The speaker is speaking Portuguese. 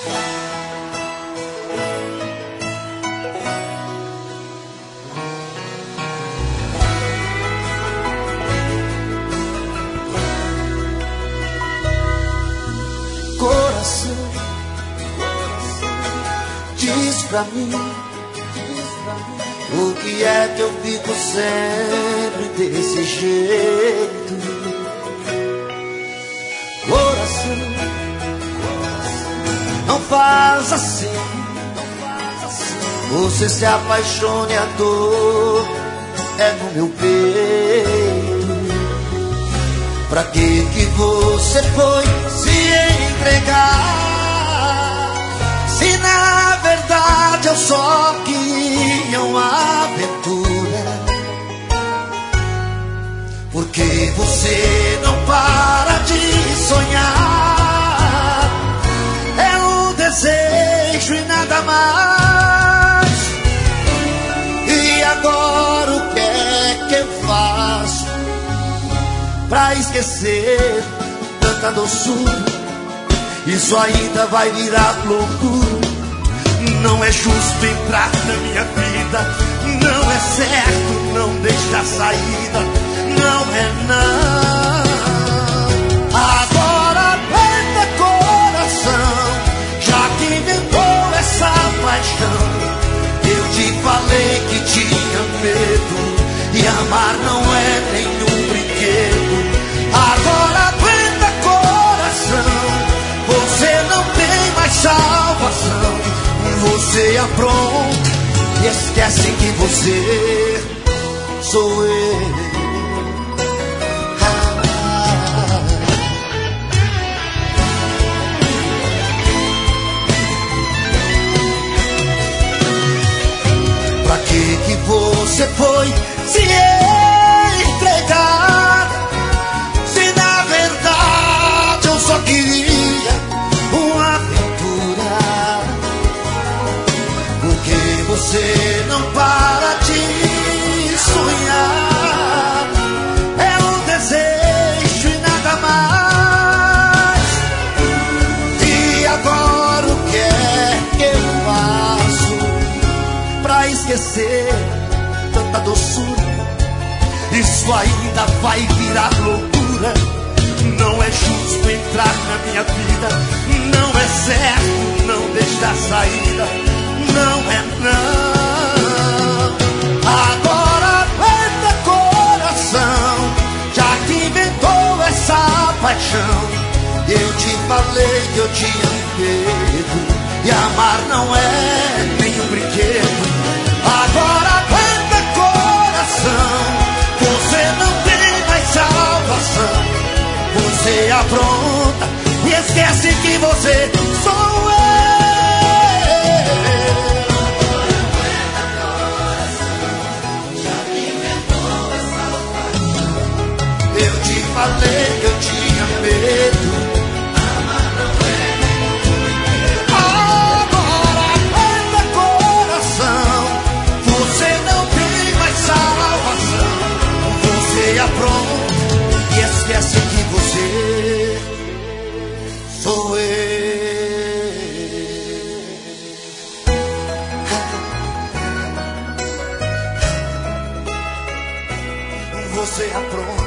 Coração, diz pra mim o que é que eu fico sempre desse jeito. Coração, não faz assim. Você se apaixone, a dor é no meu peito. Pra que você foi se entregar, se na verdade eu só queria uma aventura? Porque você não para de sonhar, é um desejo e nada mais. E agora o que é que eu faço pra esquecer tanta doçura? Isso ainda vai virar loucura. Não é justo entrar na minha vida, não é certo não deixar saída, não é não. Agora aguenta, coração, já que inventou essa paixão. Eu te falei que tinha medo, e amar não é nenhum brinquedo. Agora aguenta, coração, você não tem mais salvação. Você apronta e esquece que você sou eu. Pra que você foi se entregar, se na verdade eu só queria uma aventura? Porque você não para de sonhar, é um desejo e nada mais. E agora o que é que eu faço pra esquecer tanta doçura? Isso ainda vai virar loucura. Não é justo entrar na minha vida, não é certo não deixar saída, não é não. Agora aguenta, coração, já que inventou essa paixão. Eu te falei que eu tinha medo, e amar não é nenhum brinquedo. Agora aguenta, coração, você não tem mais salvação. Você apronta e esquece que você sou eu. Eu te falei que eu tinha medo. Agora aguenta, coração, você não tem mais salvação. Você apronta e esquece que você sou eu. Você apronta